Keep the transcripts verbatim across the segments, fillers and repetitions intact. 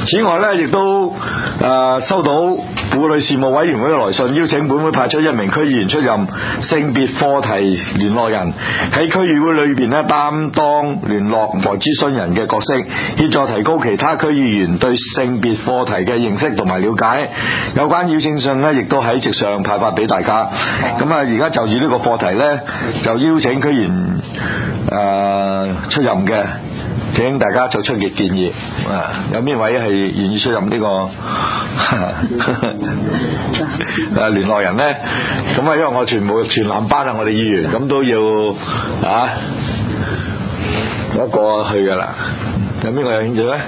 此外咧，亦都誒、呃、收到婦女事務委員會嘅來信，邀請本會派出一名區議員出任性別課題聯絡人，喺區議會裏邊咧擔當聯絡和諮詢人嘅角色，協助提高其他區議員對性別課題嘅認識同埋了解。有關邀請信咧，亦都喺席上派發俾大家。咁啊，而家就住呢個課題咧，就邀請區議員誒、呃、出任嘅。請大家作出嘅建議啊！有邊位係願意出任呢、這個誒聯絡人呢？咁啊，因為我全部全男班啊，我哋議員咁都要啊有一個去噶啦。有邊個有興趣咧？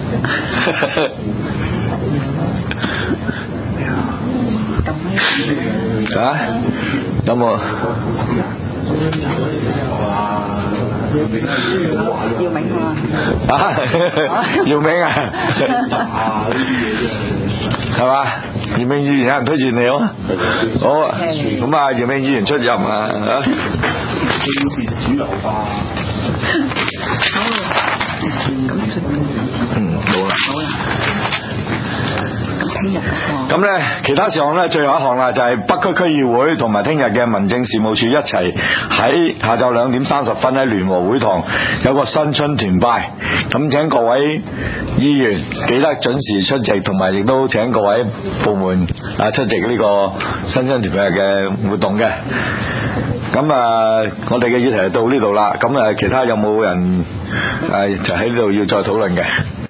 啊？有冇？ 姚明啊！ 啊，姚明啊，係嘛？姚明議員有人推薦你好，好啊，咁啊，姚明議員出任啊，啊，主流化。嗯，好啦。好啦。咁呢，其他事項呢，最後一項啦，就係北區區議會同埋聽日嘅民政事務處一齊喺下晝兩點三十分喺聯和會堂有個新春團拜，咁請各位議員記得準時出席，同埋亦都請各位部門啊出席呢個新春團拜嘅活動嘅。咁啊，我哋嘅議題就到呢度啦。咁啊，其他有冇人誒就喺呢度要再討論嘅？